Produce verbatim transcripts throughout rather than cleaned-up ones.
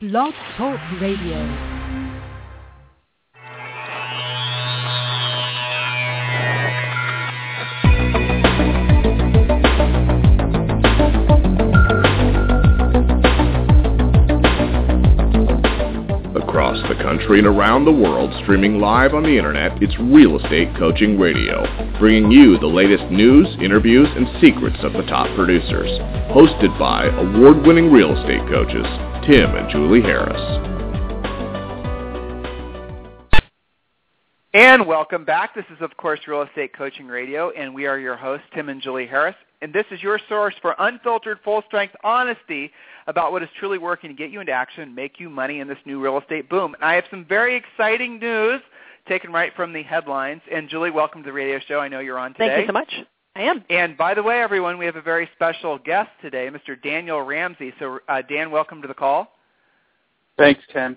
Blog Talk Radio. Across the country and around the world, streaming live on the internet, it's Real Estate Coaching Radio, bringing you the latest news, interviews, and secrets of the top producers. Hosted by award-winning real estate coaches, Tim and Julie Harris. And welcome back. This is, of course, Real Estate Coaching Radio, and we are your hosts, Tim and Julie Harris. And this is your source for unfiltered, full-strength honesty about what is truly working to get you into action and make you money in this new real estate boom. And I have some very exciting news taken right from the headlines. And Julie, welcome to the radio show. I know you're on today. Thank you so much. I am. And by the way, everyone, we have a very special guest today, Mister Daniel Ramsey. So, uh, Dan, welcome to the call. Thanks, Tim.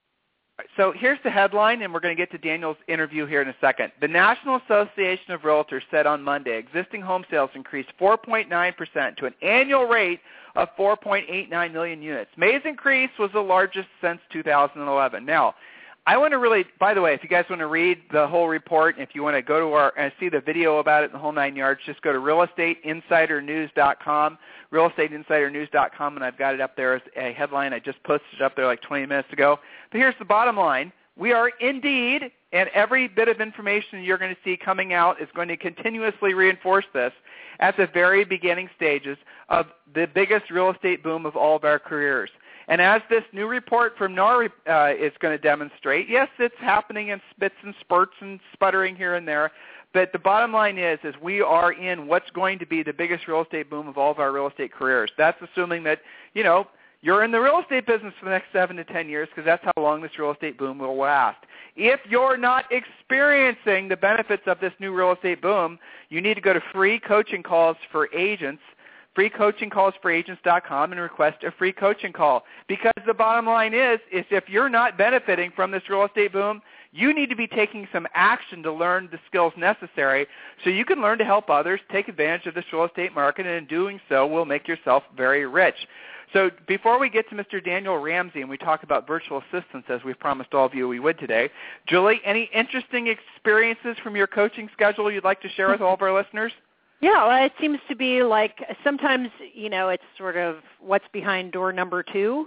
So here's the headline, and we're going to get to Daniel's interview here in a second. The National Association of Realtors said on Monday existing home sales increased four point nine percent to an annual rate of four point eight nine million units. May's increase was the largest since two thousand eleven. Now, I want to really, by the way, if you guys want to read the whole report, and if you want to go to our and see the video about it in the whole nine yards, just go to real estate insider news dot com, real estate insider news dot com, and I've got it up there as a headline. I just posted it up there like twenty minutes ago. But here's the bottom line. We are indeed, and every bit of information you're going to see coming out is going to continuously reinforce this, at the very beginning stages of the biggest real estate boom of all of our careers. And as this new report from N A R uh, is going to demonstrate, yes, it's happening in spits and spurts and sputtering here and there, but the bottom line is, is we are in what's going to be the biggest real estate boom of all of our real estate careers. That's assuming that, you know, you're in the real estate business for the next seven to ten years because that's how long this real estate boom will last. If you're not experiencing the benefits of this new real estate boom, you need to go to free coaching calls for agents, free coaching calls for agents dot com, and request a free coaching call. Because the bottom line is, is if you're not benefiting from this real estate boom, you need to be taking some action to learn the skills necessary so you can learn to help others take advantage of this real estate market, and in doing so will make yourself very rich. So before we get to Mister Daniel Ramsey and we talk about virtual assistants, as we've promised all of you we would today, Julie, any interesting experiences from your coaching schedule you'd like to share with all of our listeners? Yeah, well, it seems to be like sometimes, you know, it's sort of what's behind door number two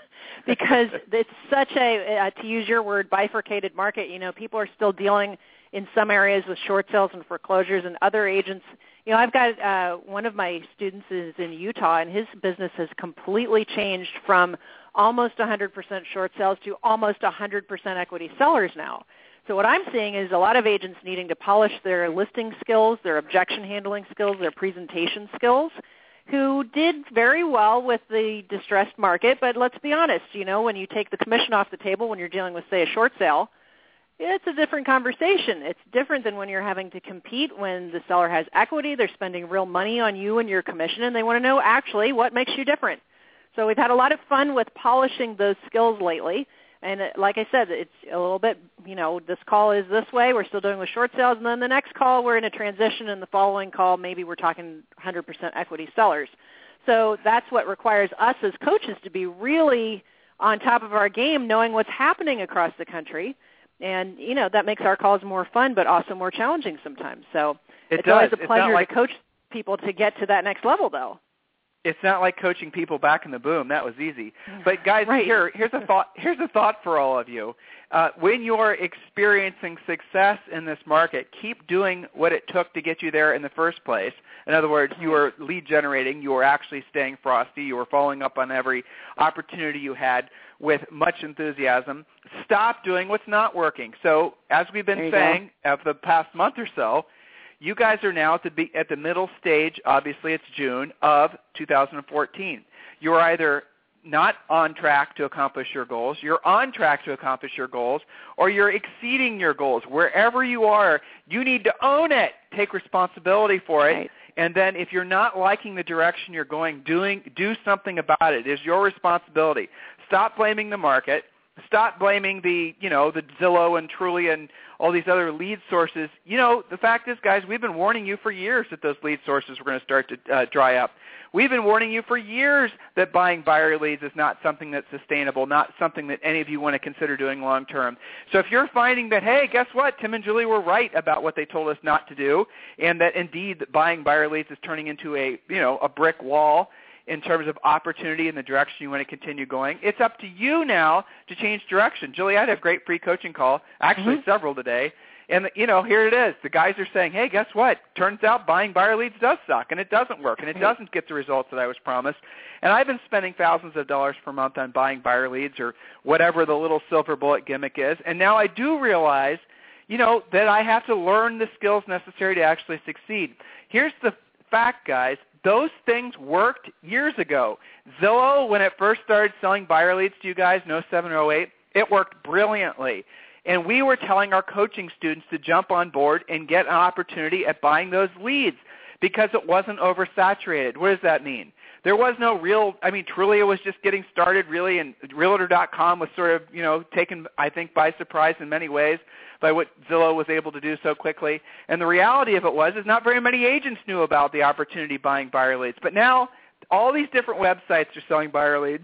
because it's such a, uh, to use your word, bifurcated market. You know, people are still dealing in some areas with short sales and foreclosures, and other agents. You know, I've got uh, one of my students is in Utah, and his business has completely changed from almost one hundred percent short sales to almost one hundred percent equity sellers now. So what I'm seeing is a lot of agents needing to polish their listing skills, their objection handling skills, their presentation skills, who did very well with the distressed market. But let's be honest, you know, when you take the commission off the table when you're dealing with, say, a short sale, it's a different conversation. It's different than when you're having to compete when the seller has equity, they're spending real money on you and your commission, and they want to know actually what makes you different. So we've had a lot of fun with polishing those skills lately. And like I said, it's a little bit, you know, this call is this way. We're still doing with short sales. And then the next call, we're in a transition. And the following call, maybe we're talking one hundred percent equity sellers. So that's what requires us as coaches to be really on top of our game, knowing what's happening across the country. And, you know, that makes our calls more fun, but also more challenging sometimes. So it it's does. always a It's pleasure like- to coach people to get to that next level, though. It's not like coaching people back in the boom. That was easy. But guys, right. here, here's a thought. Here's a thought for all of you. Uh, when you're experiencing success in this market, keep doing what it took to get you there in the first place. In other words, you were lead generating. You were actually staying frosty. You were following up on every opportunity you had with much enthusiasm. Stop doing what's not working. So, as we've been saying over the past month or so, you guys are now to be at the middle stage, obviously it's June, of two thousand fourteen. You're either not on track to accomplish your goals, you're on track to accomplish your goals, or you're exceeding your goals. Wherever you are, you need to own it. Take responsibility for it. Right. And then if you're not liking the direction you're going, doing, do something about it. It is your responsibility. Stop blaming the market. stop blaming the, you know, the Zillow and Trulia and all these other lead sources. You know, the fact is, guys, we've been warning you for years that those lead sources were going to start to uh, dry up. We've been warning you for years that buying buyer leads is not something that's sustainable, not something that any of you want to consider doing long term. So if you're finding that, hey, guess what, Tim and Julie were right about what they told us not to do, and that indeed buying buyer leads is turning into a, you know, a brick wall in terms of opportunity and the direction you want to continue going, it's up to you now to change direction. Julie, I had a great free coaching call, actually mm-hmm. several today. And, you know, here it is. The guys are saying, hey, guess what? Turns out buying buyer leads does suck, and it doesn't work, and it doesn't get the results that I was promised. And I've been spending thousands of dollars per month on buying buyer leads or whatever the little silver bullet gimmick is. And now I do realize, you know, that I have to learn the skills necessary to actually succeed. Here's the fact, guys. Those things worked years ago. Zillow, when it first started selling buyer leads to you guys in oh seven or oh eight, it worked brilliantly. And we were telling our coaching students to jump on board and get an opportunity at buying those leads because it wasn't oversaturated. What does that mean? There was no real, I mean, Trulia was just getting started really, and Realtor dot com was sort of, you know, taken, I think, by surprise in many ways by what Zillow was able to do so quickly. And the reality of it was is not very many agents knew about the opportunity buying buyer leads. But now all these different websites are selling buyer leads.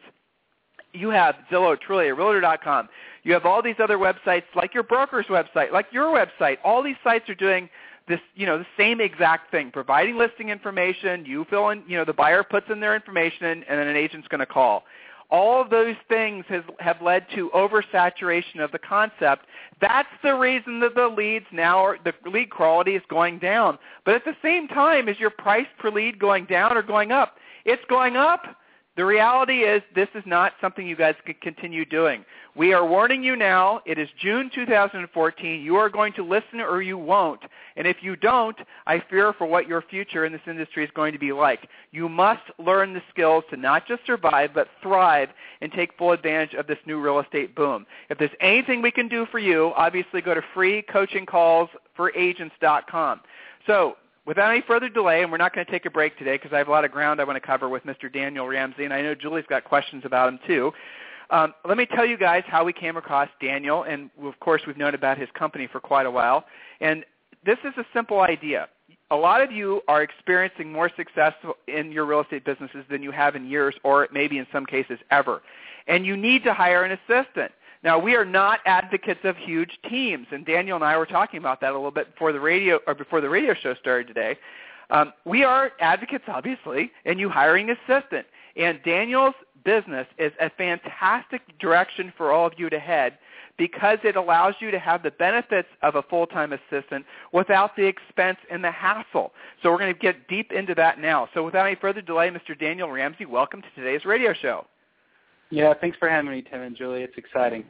You have Zillow, Trulia, Realtor dot com. You have all these other websites like your broker's website, like your website. All these sites are doing this, you know, the same exact thing, providing listing information. You fill in, you know, the buyer puts in their information, and then an agent's going to call. All of those things has, have led to oversaturation of the concept. That's the reason that the leads now, are, the lead quality is going down. But at the same time, is your price per lead going down or going up? It's going up. The reality is this is not something you guys can continue doing. We are warning you now. It is June two thousand fourteen. You are going to listen or you won't. And if you don't, I fear for what your future in this industry is going to be like. You must learn the skills to not just survive but thrive and take full advantage of this new real estate boom. If there's anything we can do for you, obviously go to free coaching calls for agents dot com. So, without any further delay, and we're not going to take a break today because I have a lot of ground I want to cover with Mister Daniel Ramsey, and I know Julie's got questions about him too. Um, let me tell you guys how we came across Daniel, and of course we've known about his company for quite a while. And this is a simple idea. A lot of you are experiencing more success in your real estate businesses than you have in years or maybe in some cases ever. And you need to hire an assistant. Now, we are not advocates of huge teams, and Daniel and I were talking about that a little bit before the radio or before the radio show started today. Um, we are advocates, obviously, and you hiring an assistant. And Daniel's business is a fantastic direction for all of you to head because it allows you to have the benefits of a full-time assistant without the expense and the hassle. So we're going to get deep into that now. So without any further delay, Mister Daniel Ramsey, welcome to today's radio show. Yeah, thanks for having me, Tim and Julie. It's exciting.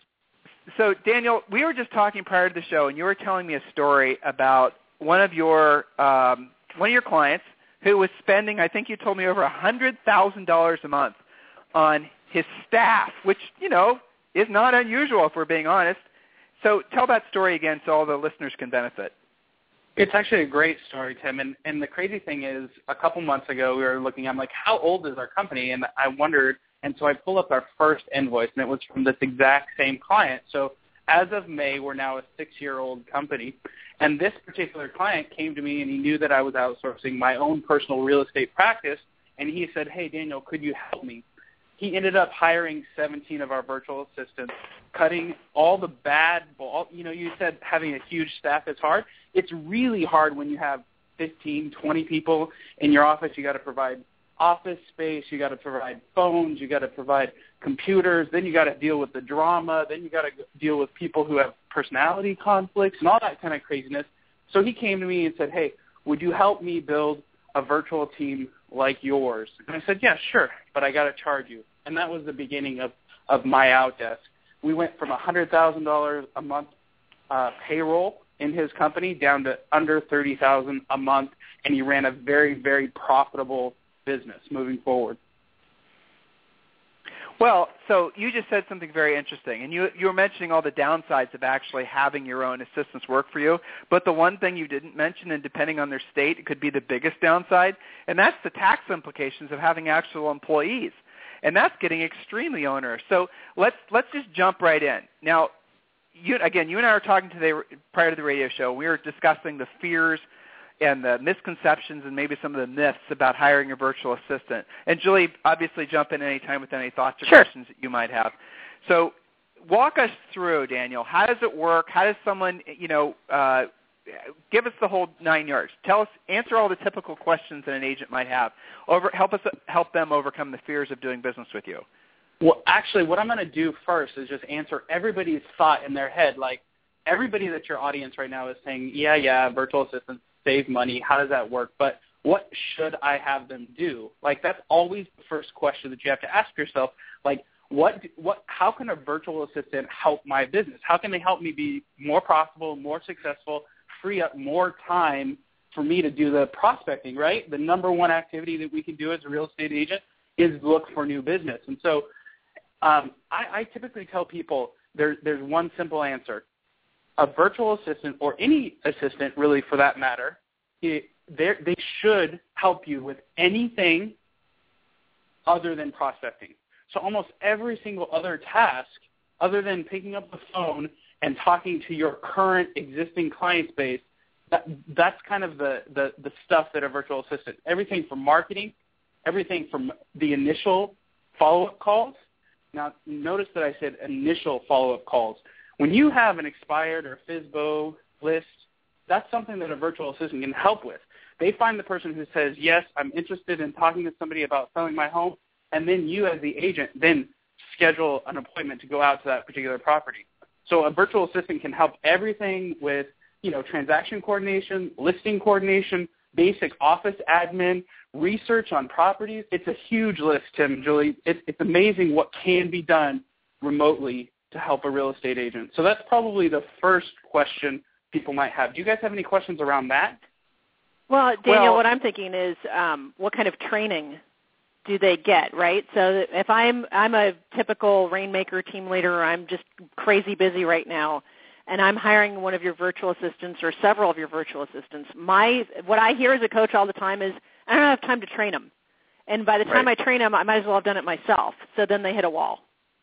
So, Daniel, we were just talking prior to the show, and you were telling me a story about one of your um, one of your clients who was spending, I think you told me, over one hundred thousand dollars a month on his staff, which, you know, is not unusual if we're being honest. So tell that story again so all the listeners can benefit. It's actually a great story, Tim. And, and the crazy thing is, a couple months ago, we were looking, I'm like, how old is our company? And I wondered, and so I pulled up our first invoice, and it was from this exact same client. So as of May, we're now a six-year-old company. And this particular client came to me, and he knew that I was outsourcing my own personal real estate practice. And he said, hey, Daniel, could you help me? He ended up hiring seventeen of our virtual assistants, cutting all the bad ball. You know, you said having a huge staff is hard. It's really hard when you have fifteen, twenty people in your office. You got to provide office space, you got to provide phones, you got to provide computers, then you got to deal with the drama, then you got to deal with people who have personality conflicts and all that kind of craziness. So he came to me and said, hey, would you help me build a virtual team like yours? And I said, yeah, sure, but I got to charge you. And that was the beginning of, of my Outdesk. We went from one hundred thousand dollars a month uh, payroll in his company down to under thirty thousand dollars a month, and he ran a very, very profitable business moving forward. Well, so you just said something very interesting, and you you were mentioning all the downsides of actually having your own assistants work for you, but the one thing you didn't mention, and depending on their state, it could be the biggest downside, and that's the tax implications of having actual employees. and that's getting extremely onerous. So let's let's just jump right in. Now, you, again, you and I were talking today prior to the radio show. We were discussing the fears and the misconceptions and maybe some of the myths about hiring a virtual assistant. And Julie, obviously jump in any time with any thoughts or sure. questions that you might have. So walk us through, Daniel. How does it work? How does someone, you know, uh, give us the whole nine yards. Tell us, answer all the typical questions that an agent might have. Over, help us help them overcome the fears of doing business with you. Well, actually, what I'm going to do first is just answer everybody's thought in their head. Like, everybody that's your audience right now is saying, yeah, yeah, virtual assistants save money. How does that work? But what should I have them do? Like, that's always the first question that you have to ask yourself. Like, what, what, how can a virtual assistant help my business? How can they help me be more profitable, more successful, free up more time for me to do the prospecting, right? The number one activity that we can do as a real estate agent is look for new business. And so um, I, I typically tell people there, there's one simple answer. A virtual assistant, or any assistant really for that matter, it, they should help you with anything other than prospecting. So almost every single other task other than picking up the phone and talking to your current existing client base, that, that's kind of the, the, the stuff that a virtual assistant, everything from marketing, everything from the initial follow-up calls. Now, notice that I said initial follow-up calls. When you have an expired or F S B O list, that's something that a virtual assistant can help with. They find the person who says, yes, I'm interested in talking to somebody about selling my home, and then you as the agent then schedule an appointment to go out to that particular property. So a virtual assistant can help everything with, you know, transaction coordination, listing coordination, basic office admin, research on properties. It's a huge list, Tim and Julie. It's, it's amazing what can be done remotely to help a real estate agent. So that's probably the first question people might have. Do you guys have any questions around that? Well, Daniel, well, what I'm thinking is um, what kind of training do they get, right? So if I'm I'm a typical Rainmaker team leader, or I'm just crazy busy right now, and I'm hiring one of your virtual assistants or several of your virtual assistants, my what I hear as a coach all the time is, I don't have time to train them. And by the time right. I train them, I might as well have done it myself. So then they hit a wall.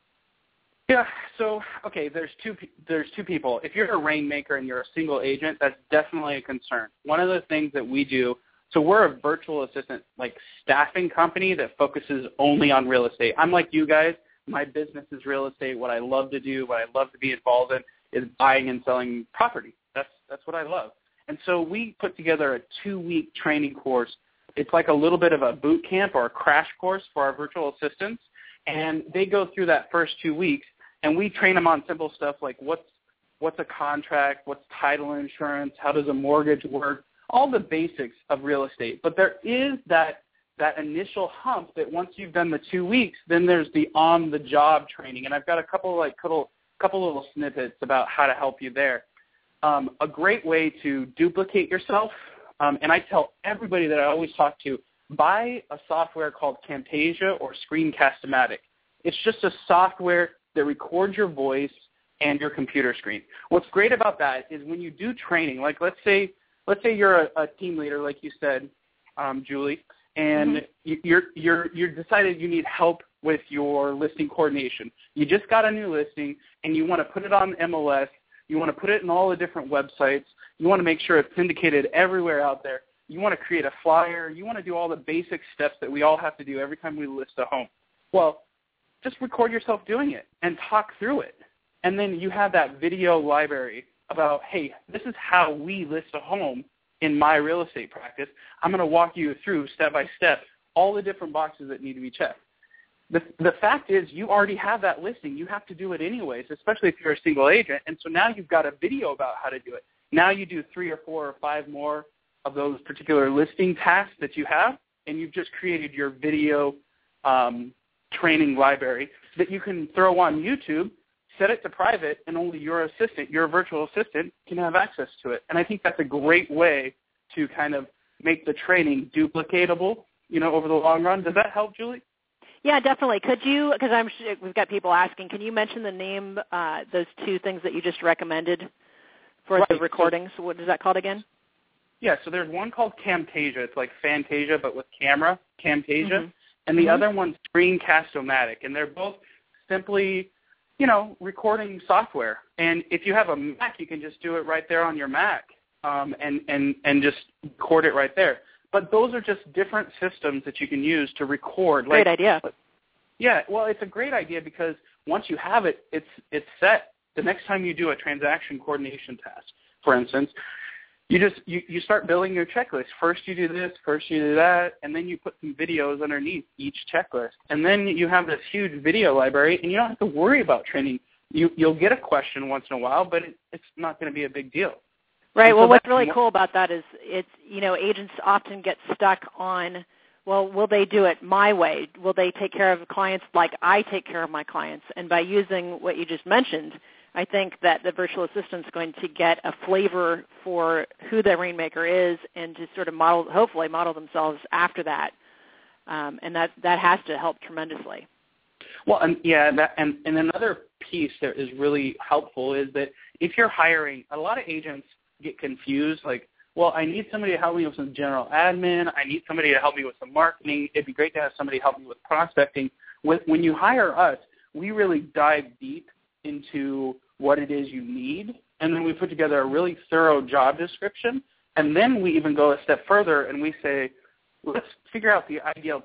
Yeah, so, okay, there's two there's two people. If you're a Rainmaker and you're a single agent, that's definitely a concern. One of the things that we do, so we're a virtual assistant, like, staffing company that focuses only on real estate. I'm like you guys. My business is real estate. What I love to do, what I love to be involved in is buying and selling property. That's that's what I love. And so we put together a two-week training course. It's like a little bit of a boot camp or a crash course for our virtual assistants, and they go through that first two weeks, and we train them on simple stuff like what's what's a contract, what's title insurance, how does a mortgage work, all the basics of real estate. But there is that that initial hump that once you've done the two weeks, then there's the on-the-job training. And I've got a couple like couple couple little snippets about how to help you there. Um, a great way to duplicate yourself, um, and I tell everybody that I always talk to, buy a software called Camtasia or Screencast-O-Matic. It's just a software that records your voice and your computer screen. What's great about that is when you do training, like let's say let's say you're a, a team leader, like you said, um, Julie, and mm-hmm. you're you're you're decided you need help with your listing coordination. You just got a new listing and you want to put it on M L S. You want to put it in all the different websites. You want to make sure it's syndicated everywhere out there. You want to create a flyer. You want to do all the basic steps that we all have to do every time we list a home. Well, just record yourself doing it and talk through it. And then you have that video library about, hey, this is how we list a home in my real estate practice. I'm going to walk you through step by step all the different boxes that need to be checked. The, the fact is you already have that listing. You have to do it anyways, especially if you're a single agent. And so now you've got a video about how to do it. Now you do three or four or five more of those particular listing tasks that you have, and you've just created your video um, training library that you can throw on YouTube, set it to private, and only your assistant, your virtual assistant, can have access to it. And I think that's a great way to kind of make the training duplicatable, you know, over the long run. Does that help, Julie? Yeah, definitely. Could you, because I'm sure we've got people asking, can you mention the name, uh, those two things that you just recommended for right. the recordings? So, what is that called again? Yeah, so there's one called Camtasia. It's like Fantasia, but with camera, Camtasia. Mm-hmm. and the mm-hmm. other one's Screencast-O-Matic, and they're both simply, you know, recording software. And if you have a Mac, you can just do it right there on your Mac um, and, and, and just record it right there. But those are just different systems that you can use to record. Great like, idea. Yeah, well, it's a great idea because once you have it, it's it's set. The next time you do a transaction coordination task, for instance, you just you, you start building your checklist. First you do this, first you do that, and then you put some videos underneath each checklist. And then you have this huge video library, and you don't have to worry about training. You, you'll get a question once in a while, but it, it's not going to be a big deal. Right. And well, so what's that's really more- cool about that is it's, you know, agents often get stuck on, well, will they do it my way? Will they take care of clients like I take care of my clients? And by using what you just mentioned, I think that the virtual assistant's going to get a flavor for who the Rainmaker is and to sort of model, hopefully model themselves after that. Um, and that, that has to help tremendously. Well, and yeah, that, and, and another piece that is really helpful is that if you're hiring, a lot of agents get confused, like, well, I need somebody to help me with some general admin. I need somebody to help me with some marketing. It'd be great to have somebody help me with prospecting. When, when you hire us, we really dive deep into what it is you need, and then we put together a really thorough job description, and then we even go a step further and we say, let's figure out the ideal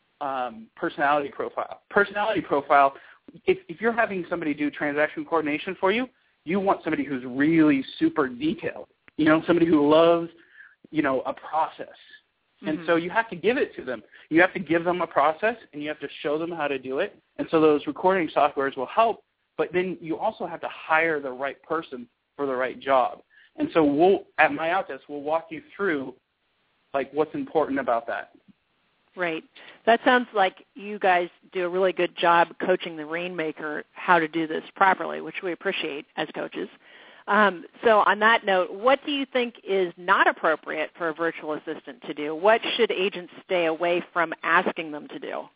um, personality profile. Personality profile, if, if you're having somebody do transaction coordination for you, you want somebody who's really super detailed, you know, somebody who loves, you know, a process. Mm-hmm. And so you have to give it to them. You have to give them a process, and you have to show them how to do it. And so those recording softwares will help, but then you also have to hire the right person for the right job. And so we'll, at My Outdesk, we'll walk you through, like, what's important about that. Right. That sounds like you guys do a really good job coaching the Rainmaker how to do this properly, which we appreciate as coaches. Um, so on that note, what do you think is not appropriate for a virtual assistant to do? What should agents stay away from asking them to do?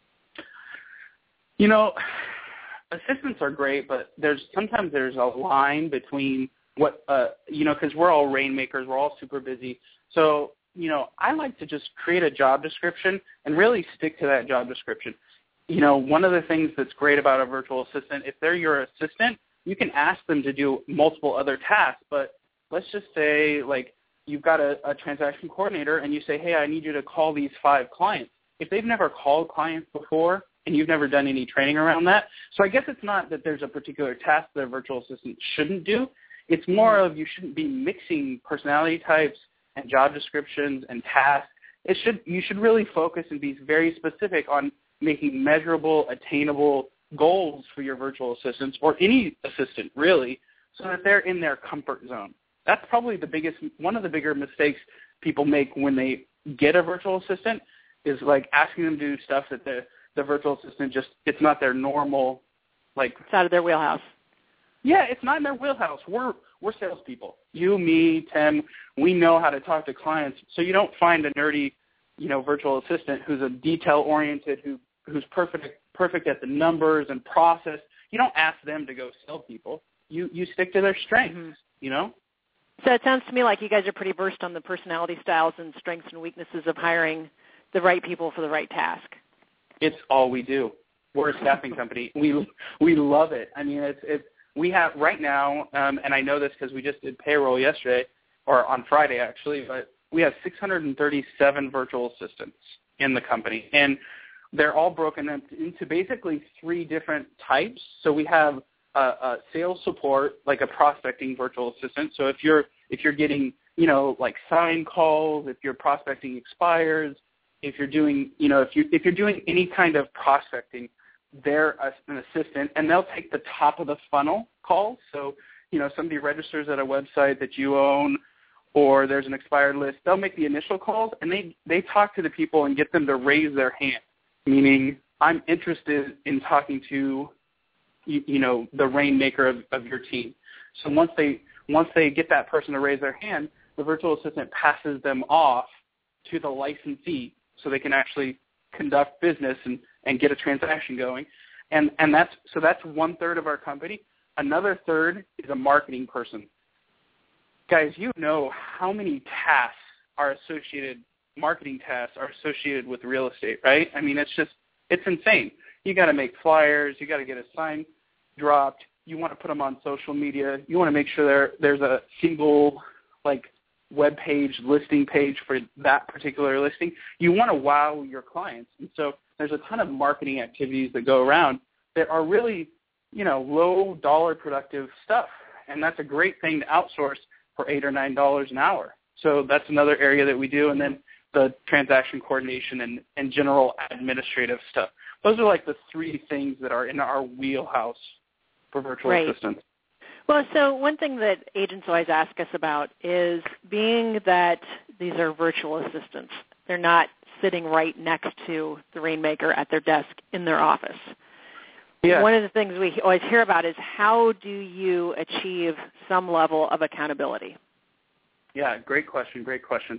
You know, assistants are great, but there's sometimes there's a line between what, uh, you know, because we're all Rainmakers, we're all super busy. So, you know, I like to just create a job description and really stick to that job description. You know, one of the things that's great about a virtual assistant, if they're your assistant, you can ask them to do multiple other tasks, but let's just say, like, you've got a, a transaction coordinator and you say, hey, I need you to call these five clients. If they've never called clients before and you've never done any training around that, so I guess it's not that there's a particular task that a virtual assistant shouldn't do. It's more of you shouldn't be mixing personality types and job descriptions and tasks. It should you should really focus and be very specific on making measurable, attainable goals for your virtual assistants or any assistant, really, so that they're in their comfort zone. That's probably the biggest, one of the bigger mistakes people make when they get a virtual assistant is like asking them to do stuff that the, the virtual assistant just, it's not their normal, like. It's out of their wheelhouse. Yeah, it's not in their wheelhouse. We're we're salespeople. You, me, Tim, we know how to talk to clients. So you don't find a nerdy, you know, virtual assistant who's a detail-oriented, who who's perfect perfect at the numbers and process. You don't ask them to go sell people. You you stick to their strengths, mm-hmm. you know? So it sounds to me like you guys are pretty versed on the personality styles and strengths and weaknesses of hiring the right people for the right task. It's all we do. We're a staffing company. We we love it. I mean, it's it's we have right now, um, and I know this because we just did payroll yesterday, or on Friday actually, but we have six hundred thirty-seven virtual assistants in the company, and they're all broken up into basically three different types. So we have a, a sales support, like a prospecting virtual assistant. So if you're if you're getting, you know, like sign calls, if your prospecting expires, if you're doing, you know, if you if you're doing any kind of prospecting, they're an assistant, and they'll take the top of the funnel calls. So, you know, somebody registers at a website that you own, or there's an expired list. They'll make the initial calls, and they they talk to the people and get them to raise their hand. Meaning, I'm interested in talking to, you, you know, the Rainmaker of, of your team. So once they once they get that person to raise their hand, the virtual assistant passes them off to the licensee so they can actually conduct business and, and get a transaction going. And and that's so that's one third of our company. Another third is a marketing person. Guys, you know how many tasks are associated marketing tasks are associated with real estate, right? I mean, it's just, it's insane. You got to make flyers. You got to get a sign dropped. You want to put them on social media. You want to make sure there there's a single, like, web page, listing page for that particular listing. You want to wow your clients. And so there's a ton of marketing activities that go around that are really, you know, low dollar productive stuff. And that's a great thing to outsource for eight or nine dollars an hour. So that's another area that we do. And then the transaction coordination and, and general administrative stuff. Those are like the three things that are in our wheelhouse for virtual right. assistants. Well, so one thing that agents always ask us about is being that these are virtual assistants. They're not sitting right next to the Rainmaker at their desk in their office. Yeah. One of the things we always hear about is how do you achieve some level of accountability? Yeah, great question, great question.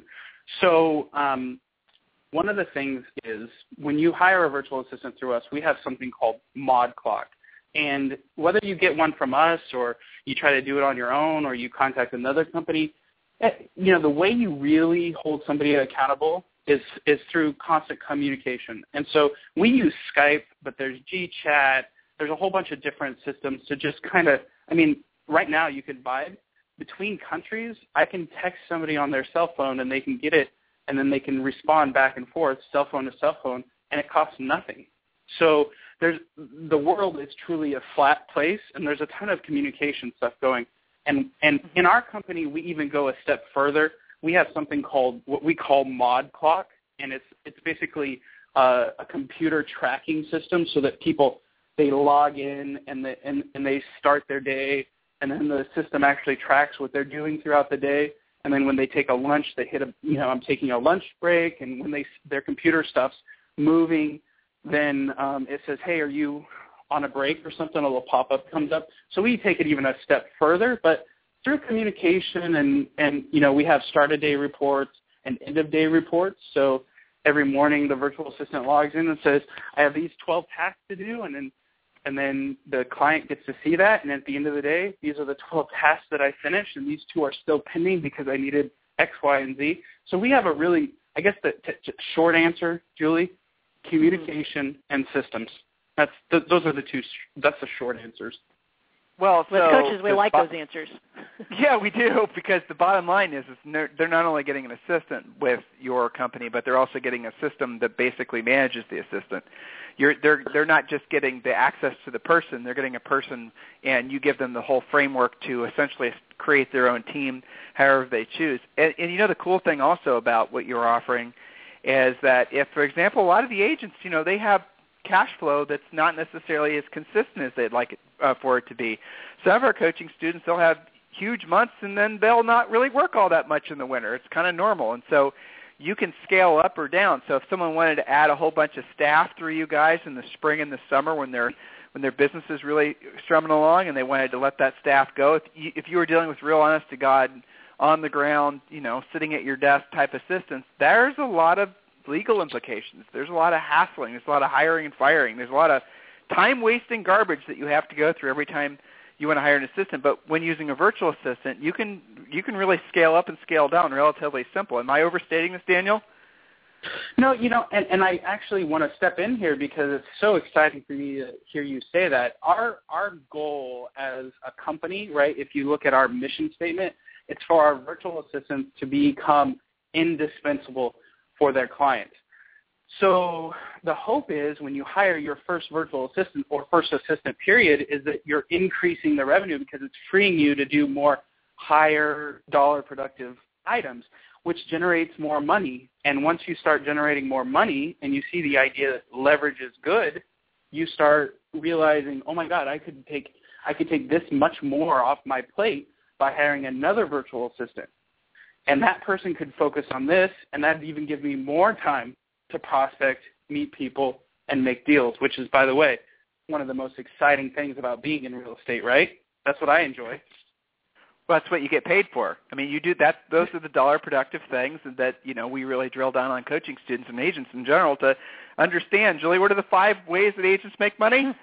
So um, one of the things is when you hire a virtual assistant through us, we have something called ModClock. And whether you get one from us or you try to do it on your own or you contact another company, you know, the way you really hold somebody accountable is is through constant communication. And so we use Skype, but there's GChat. There's a whole bunch of different systems to just kind of, I mean, right now you could vibe between countries. I can text somebody on their cell phone and they can get it, and then they can respond back and forth, cell phone to cell phone, and it costs nothing. So there's the world is truly a flat place, and there's a ton of communication stuff going. And and in our company, we even go a step further. We have something called what we call ModClock, and it's it's basically uh, a computer tracking system so that people, they log in and they, and, and they start their day, and then the system actually tracks what they're doing throughout the day. And then when they take a lunch, they hit a, you know, I'm taking a lunch break, and when they their computer stuff's moving, then um, it says, hey, are you on a break or something? A little pop-up comes up. So we take it even a step further, but through communication and, and you know, we have start-of-day reports and end-of-day reports. So every morning the virtual assistant logs in and says, I have these twelve tasks to do, and then and then the client gets to see that, and at the end of the day, these are the twelve tasks that I finished, and these two are still pending because I needed X, Y, and Z. So we have a really, I guess the t- t- short answer, Julie, communication and systems. That's th- those are the two. That's the short answers. Well, so With coaches, we like bo- those answers. Yeah, we do, because the bottom line is, is they're, they're not only getting an assistant with your company, but they're also getting a system that basically manages the assistant. You're, they're they're not just getting the access to the person; they're getting a person, and you give them the whole framework to essentially create their own team, however they choose. And, and you know, the cool thing also about what you're offering is that if, for example, a lot of the agents, you know, they have cash flow that's not necessarily as consistent as they'd like it, uh, for it to be. Some of our coaching students, they'll have huge months, and then they'll not really work all that much in the winter. It's kind of normal. And so you can scale up or down. So if someone wanted to add a whole bunch of staff through you guys in the spring and the summer when their when their business is really strumming along and they wanted to let that staff go, if you, if you were dealing with real honest-to-God, on-the-ground, you know, sitting at your desk type assistants, there's a lot of legal implications. There's a lot of hassling. There's a lot of hiring and firing. There's a lot of time-wasting garbage that you have to go through every time you want to hire an assistant. But when using a virtual assistant, you can you can really scale up and scale down relatively simple. Am I overstating this, Daniel? No, you know, and, and I actually want to step in here because it's so exciting for me to hear you say that. Our our goal as a company, right, if you look at our mission statement, it's for our virtual assistants to become indispensable for their clients. So the hope is when you hire your first virtual assistant or first assistant period is that you're increasing the revenue because it's freeing you to do more higher dollar productive items, which generates more money. And once you start generating more money and you see the idea that leverage is good, you start realizing, oh my God, I could take I could take this much more off my plate by hiring another virtual assistant. And that person could focus on this, and that would even give me more time to prospect, meet people, and make deals, which is, by the way, one of the most exciting things about being in real estate, right? That's what I enjoy. Well, that's what you get paid for. I mean, you do that. Those are the dollar productive things that, you know, we really drill down on coaching students and agents in general to understand. Julie, what are the five ways that agents make money?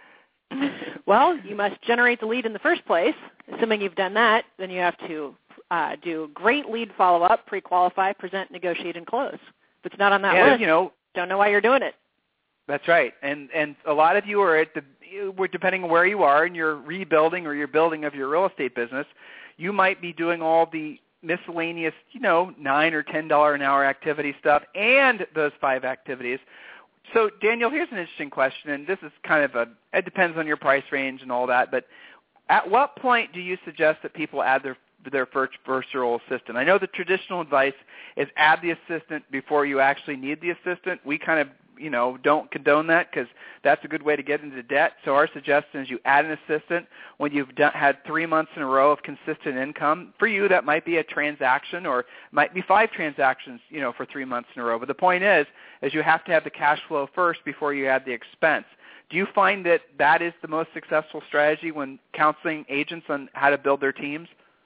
Well, you must generate the lead in the first place. Assuming you've done that, then you have to Uh, do great lead follow-up, pre-qualify, present, negotiate, and close. If it's not on that and, list, you know, don't know why you're doing it. That's right. And and a lot of you are at the, we're depending on where you are in your rebuilding or your building of your real estate business, you might be doing all the miscellaneous, you know, nine or ten dollar an hour activity stuff and those five activities. So, Daniel, here's an interesting question, and this is kind of a, it depends on your price range and all that, but at what point do you suggest that people add their their first virtual assistant? I know the traditional advice is add the assistant before you actually need the assistant. We kind of, you know, don't condone that because that's a good way to get into debt. So our suggestion is you add an assistant when you've done, had three months in a row of consistent income. For you, that might be a transaction or might be five transactions, you know, for three months in a row. But the point is, is you have to have the cash flow first before you add the expense. Do you find that that is the most successful strategy when counseling agents on how to build their teams?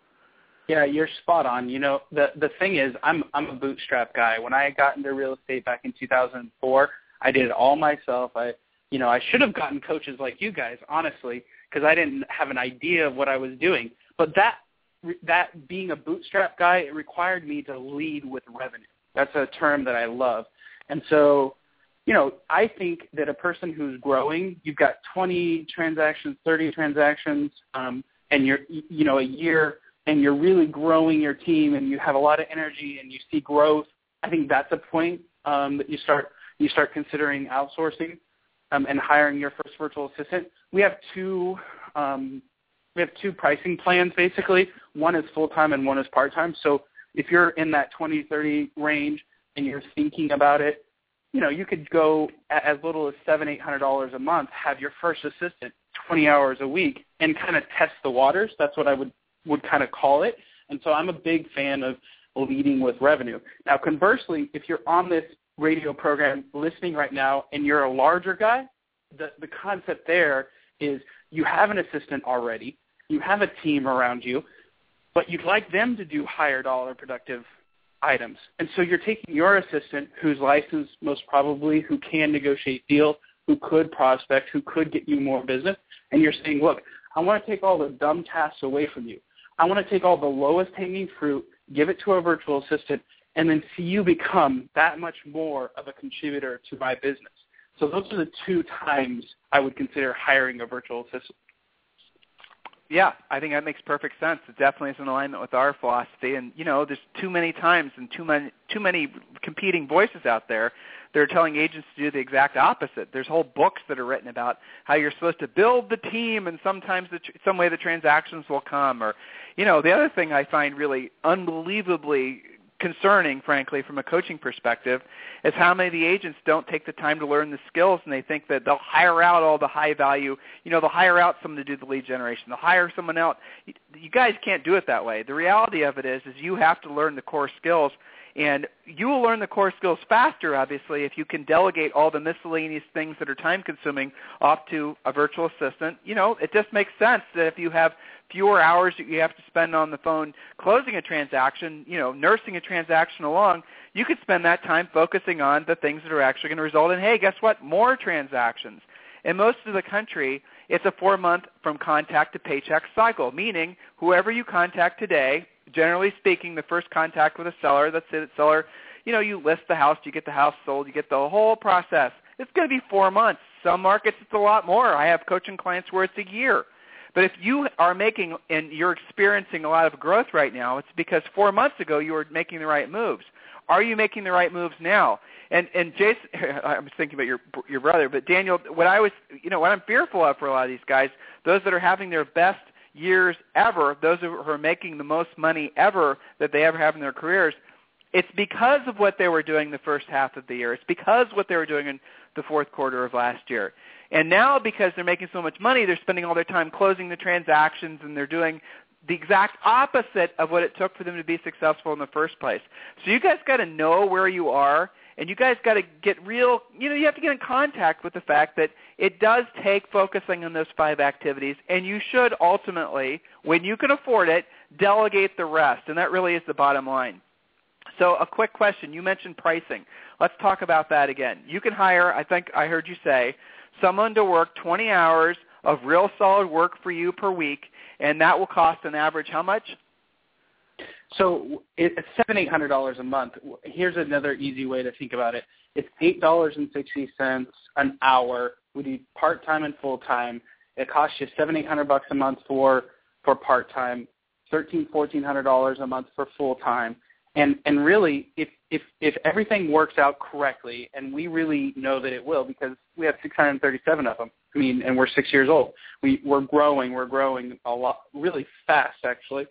Yeah, you're spot on. You know, the the thing is, I'm I'm a bootstrap guy. When I got into real estate back in two thousand four, I did it all myself. I, you know, I should have gotten coaches like you guys, honestly, because I didn't have an idea of what I was doing. But that that being a bootstrap guy, it required me to lead with revenue. That's a term that I love. And so, you know, I think that a person who's growing, you've got twenty transactions, thirty transactions, um, and you're, you know, a year, and you're really growing your team, and you have a lot of energy, and you see growth. I think that's a point um, that you start you start considering outsourcing um, and hiring your first virtual assistant. We have two um, we have two pricing plans basically. One is full time and one is part time. So if you're in that twenty, thirty range and you're thinking about it, you know, you could go as little as seven, eight hundred dollars a month, have your first assistant twenty hours a week, and kind of test the waters. That's what I would would kind of call it. And so I'm a big fan of leading with revenue. Now, conversely, if you're on this radio program listening right now and you're a larger guy, the, the concept there is you have an assistant already, you have a team around you, but you'd like them to do higher dollar productive items. And so you're taking your assistant who's licensed most probably, who can negotiate deals, who could prospect, who could get you more business, and you're saying, look, I want to take all the dumb tasks away from you. I want to take all the lowest hanging fruit, give it to a virtual assistant, and then see you become that much more of a contributor to my business. So those are the two times I would consider hiring a virtual assistant. Yeah, I think that makes perfect sense. It definitely is in alignment with our philosophy. And, you know, there's too many times and too many too many competing voices out there that are telling agents to do the exact opposite. There's whole books that are written about how you're supposed to build the team and sometimes the, some way the transactions will come. Or, you know, the other thing I find really unbelievably concerning, frankly, from a coaching perspective, is how many of the agents don't take the time to learn the skills, and they think that they'll hire out all the high value, you know, they'll hire out someone to do the lead generation, they'll hire someone else. You guys can't do it that way. The reality of it is, is you have to learn the core skills, and you will learn the core skills faster, obviously, if you can delegate all the miscellaneous things that are time-consuming off to a virtual assistant. You know, it just makes sense that if you have fewer hours that you have to spend on the phone closing a transaction, you know, nursing a transaction along, you could spend that time focusing on the things that are actually going to result in, hey, guess what, more transactions. In most of the country, it's a four-month from contact to paycheck cycle, meaning whoever you contact today, generally speaking, the first contact with a seller, let's say that seller, you know, you list the house, you get the house sold, you get the whole process. It's going to be four months. Some markets, it's a lot more. I have coaching clients where it's a year. But if you are making and you're experiencing a lot of growth right now, it's because four months ago you were making the right moves. Are you making the right moves now? And and Jason, I was thinking about your your brother, but Daniel, what I was, you know, what I'm fearful of for a lot of these guys, those that are having their best years ever, those who are making the most money ever that they ever have in their careers, it's because of what they were doing the first half of the year. It's because of what they were doing in the fourth quarter of last year. And now because they're making so much money, they're spending all their time closing the transactions, and they're doing the exact opposite of what it took for them to be successful in the first place. So you guys got to know where you are, and you guys got to get real, you know, you have to get in contact with the fact that it does take focusing on those five activities, and you should ultimately, when you can afford it, delegate the rest, and that really is the bottom line. So a quick question. You mentioned pricing. Let's talk about that again. You can hire, I think I heard you say, someone to work twenty hours of real solid work for you per week, and that will cost an average how much? So it's seven, eight hundred dollars a month. Here's another easy way to think about it. It's eight dollars and sixty cents an hour. We do part time and full time. It costs you seven, eight hundred bucks a month for for part time, thirteen, fourteen hundred dollars a month for full time. And and really, if if if everything works out correctly, and we really know that it will, because we have six hundred thirty-seven of them. I mean, and we're six years old. We we're growing. We're growing a lot, really fast, actually.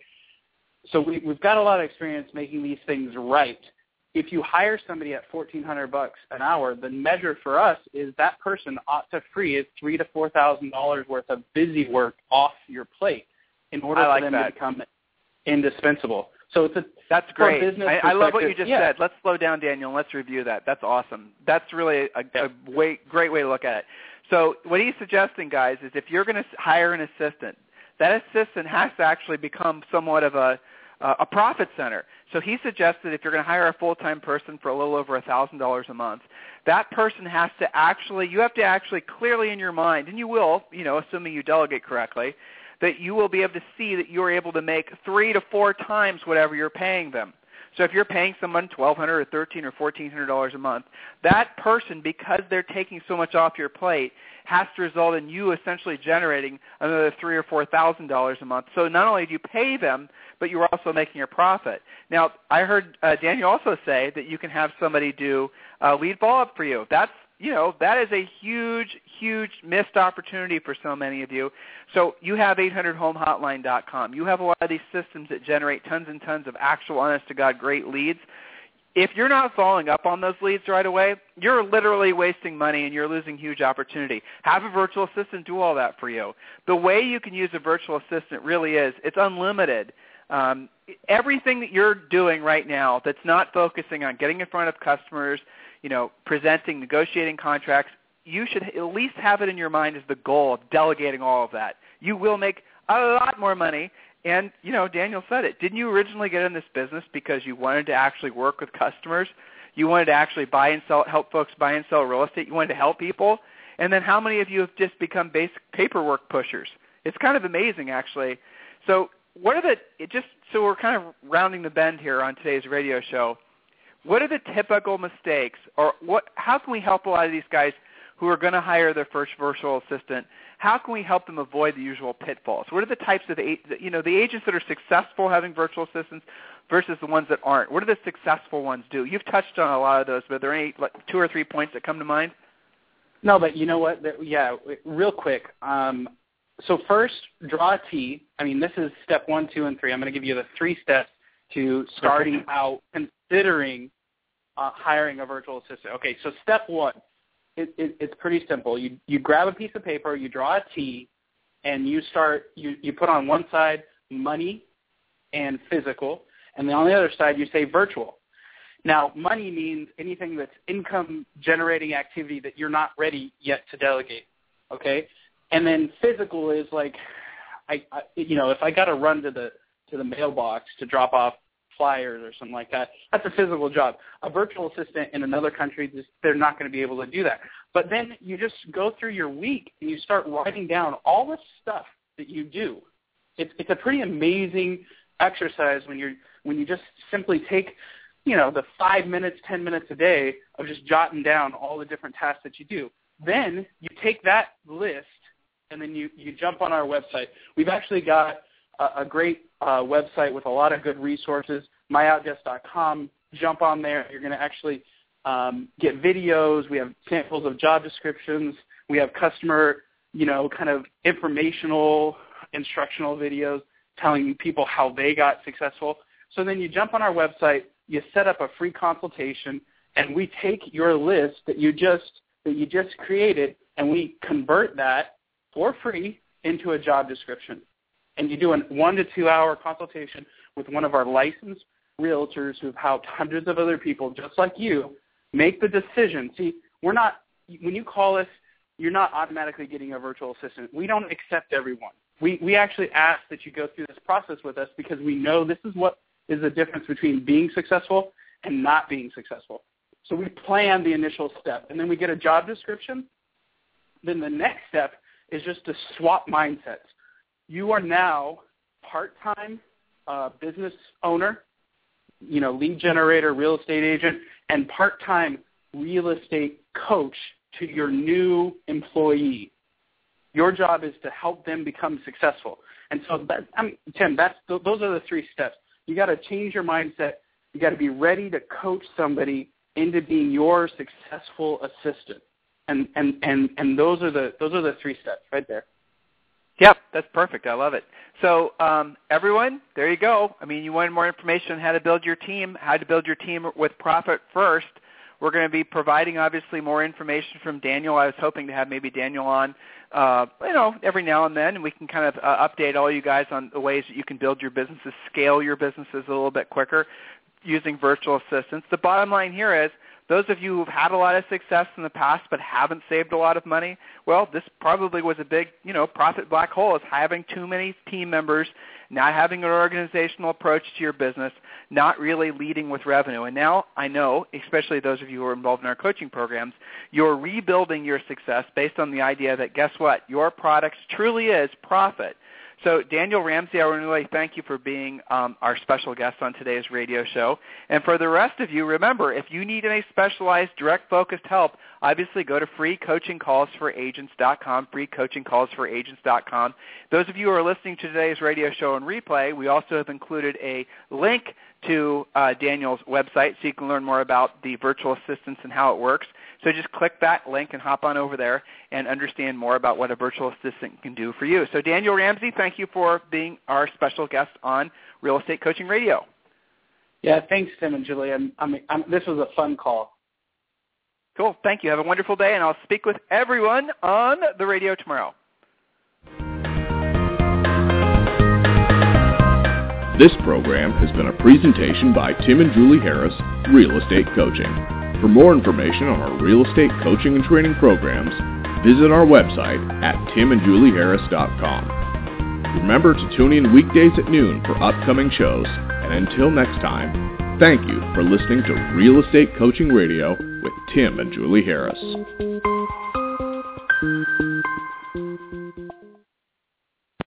So we, we've got a lot of experience making these things right. If you hire somebody at fourteen hundred bucks an hour, the measure for us is that person ought to free is three to four thousand dollars worth of busy work off your plate in order I like for them that. to become indispensable. So it's a That's great. I, I love what you just yeah. said. Let's slow down, Daniel, and let's review that. That's awesome. That's really a, a way, great way to look at it. So what he's suggesting, guys, is if you're going to hire an assistant, that assistant has to actually become somewhat of a uh, a profit center. So he suggested if you're going to hire a full-time person for a little over one thousand dollars a month, that person has to actually, you have to actually clearly in your mind, and you will, you know, assuming you delegate correctly, that you will be able to see that you're able to make three to four times whatever you're paying them. So if you're paying someone twelve hundred dollars or thirteen hundred dollars or fourteen hundred dollars a month, that person, because they're taking so much off your plate, has to result in you essentially generating another three or four thousand dollars a month. So not only do you pay them, but you're also making a profit. Now, I heard uh, Daniel also say that you can have somebody do uh, lead follow-up for you. That's You know, that is a huge, huge missed opportunity for so many of you. So you have eight hundred home hotline dot com. You have a lot of these systems that generate tons and tons of actual, honest-to-God, great leads. If you're not following up on those leads right away, you're literally wasting money and you're losing huge opportunity. Have a virtual assistant do all that for you. The way you can use a virtual assistant really is it's unlimited. Um, everything that you're doing right now that's not focusing on getting in front of customers, you know, presenting, negotiating contracts, you should at least have it in your mind as the goal of delegating all of that. You will make a lot more money. And, you know, Daniel said it. Didn't you originally get in this business because you wanted to actually work with customers? You wanted to actually buy and sell, help folks buy and sell real estate. You wanted to help people. And then how many of you have just become basic paperwork pushers? It's kind of amazing, actually. So what are the it just so we're kind of rounding the bend here on today's radio show. What are the typical mistakes, or what? How can we help a lot of these guys who are going to hire their first virtual assistant? How can we help them avoid the usual pitfalls? What are the types of, you know, the agents that are successful having virtual assistants versus the ones that aren't? What do the successful ones do? You've touched on a lot of those, but are there any like, two or three points that come to mind? No, but you know what? Yeah, real quick. Um, so first, draw a T. I mean, this is step one, two, and three. I'm going to give you the three steps to starting out considering uh, hiring a virtual assistant. Okay, so step one. It, it, it's pretty simple. You you grab a piece of paper, you draw a T, and you start. You, you put on one side money and physical, and then on the other side you say virtual. Now, money means anything that's income-generating activity that you're not ready yet to delegate. Okay, and then physical is like, I, I you know, if I got to run to the to the mailbox to drop off flyers or something like that, that's a physical job. A virtual assistant in another country, they're not going to be able to do that. But then you just go through your week and you start writing down all the stuff that you do. It's it's a pretty amazing exercise when you're when you just simply take, you know, the five minutes, ten minutes a day of just jotting down all the different tasks that you do. Then you take that list and then you, you jump on our website. We've actually got a, a great uh, website with a lot of good resources, my outdesk dot com. Jump on there. You're going to actually um, get videos. We have samples of job descriptions. We have customer, you know, kind of informational, instructional videos telling people how they got successful. So then you jump on our website, you set up a free consultation, and we take your list that you just that you just created, and we convert that for free into a job description. And you do a one to two hour consultation with one of our licensed realtors who've helped hundreds of other people just like you make the decision. See, we're not, when you call us, you're not automatically getting a virtual assistant. We don't accept everyone. We, we actually ask that you go through this process with us because we know this is what is the difference between being successful and not being successful. So we plan the initial step, and then we get a job description. Then the next step is just to swap mindsets. You are now part-time uh, business owner, you know, lead generator, real estate agent, and part-time real estate coach to your new employee. Your job is to help them become successful. And so, that, I mean, Tim, that's those are the three steps. You got to change your mindset. You got to be ready to coach somebody into being your successful assistant. And and, and, and those are the those are the three steps right there. Yep, that's perfect. I love it. So um, everyone, there you go. I mean, you wanted more information on how to build your team, how to build your team with profit first. We're going to be providing, obviously, more information from Daniel. I was hoping to have maybe Daniel on, uh, you know, every now and then, and we can kind of uh, update all you guys on the ways that you can build your businesses, scale your businesses a little bit quicker using virtual assistants. The bottom line here is, those of you who've had a lot of success in the past but haven't saved a lot of money, well, this probably was a big, you know, profit black hole, is having too many team members, not having an organizational approach to your business, not really leading with revenue. And now I know, especially those of you who are involved in our coaching programs, you're rebuilding your success based on the idea that, guess what, your product truly is profit. So Daniel Ramsey, I want to really thank you for being um, our special guest on today's radio show. And for the rest of you, remember, if you need any specialized, direct-focused help, obviously go to free coaching calls for agents dot com, free coaching calls for agents dot com. Those of you who are listening to today's radio show on replay, we also have included a link to uh, Daniel's website so you can learn more about the virtual assistants and how it works. So just click that link and hop on over there and understand more about what a virtual assistant can do for you. So Daniel Ramsey, thank you for being our special guest on Real Estate Coaching Radio. Yeah, thanks, Tim and Julie. I'm, I'm, I'm, this was a fun call. Cool. Thank you. Have a wonderful day, and I'll speak with everyone on the radio tomorrow. This program has been a presentation by Tim and Julie Harris, Real Estate Coaching. For more information on our real estate coaching and training programs, visit our website at tim and julie harris dot com. Remember to tune in weekdays at noon for upcoming shows, and until next time, thank you for listening to Real Estate Coaching Radio with Tim and Julie Harris.